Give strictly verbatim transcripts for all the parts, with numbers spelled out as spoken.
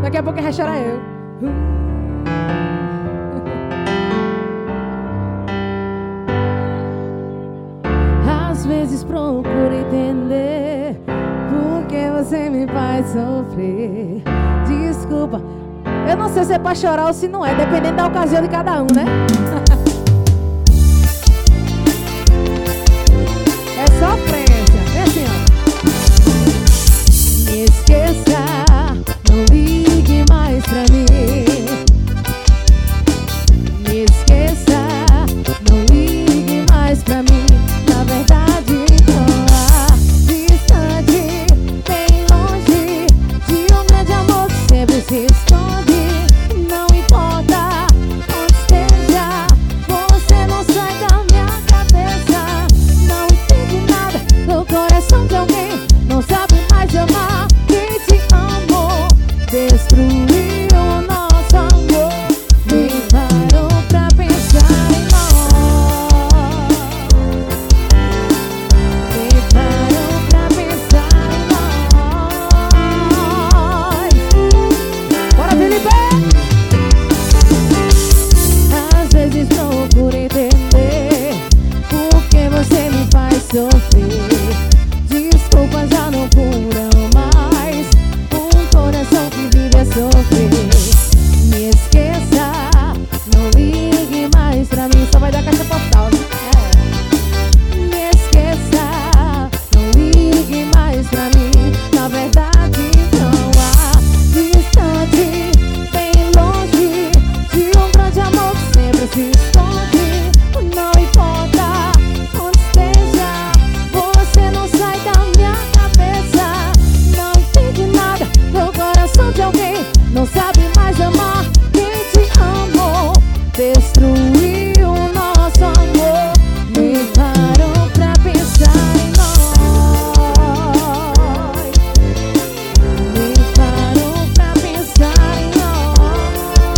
Daqui a pouco quem vai chorar é eu. Às vezes procuro entender por que você me faz sofrer. Desculpa, eu não sei se é pra chorar ou se não é, dependendo da ocasião de cada um, né? É sofrência, é assim, ó. Me esqueça, não ligue mais pra mim. Me esqueça, não ligue mais pra mim. Na verdade, tô lá, distante, bem longe de um grande amor que sempre se esconde. Não importa onde esteja, você não sai da minha cabeça. Não entende nada do coração de alguém, não sabe mais amar. Quem te amou destruiu o nosso amor. Me parou pra pensar em nós. Me parou pra pensar em nós. Bora, Felipe! Às vezes procuro entender por que você me faz sofrer. Desculpas já não curam mais um coração que vive a sofrer. Me esqueça, não ligue mais pra mim. Só vai dar caixa postal, né? É. Me esqueça, não ligue mais pra mim. Na verdade, não há distante, bem longe de um grande amor que sempre se esconde. Não importa onde esteja, você não sai da minha cabeça. Não entende nada do coração de alguém, não sabe mais amar. Quem te amou destruiu o nosso amor. Me parou pra pensar em nós. Me parou pra pensar em nós.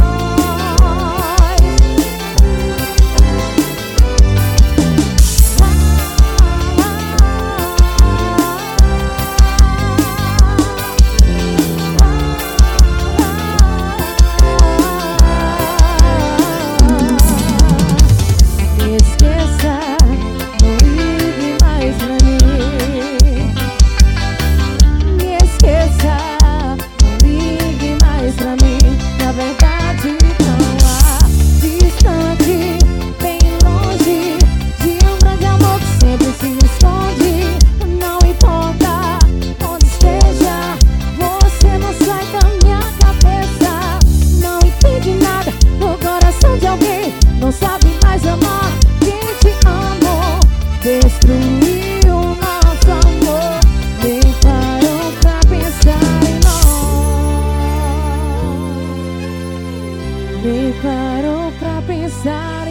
Me esqueça, não ligue mais pra mim. Me esqueça, não ligue mais pra mim. Na verdade, não há distante, bem longe de um grande amor que sempre se esconde. Não importa onde esteja, você não sai da minha cabeça. Não entende nada do coração de alguém, não sabe mais amar. Quem te amou destruiu o nosso amor. Me parou pra pensar em nós. Me parou pra pensar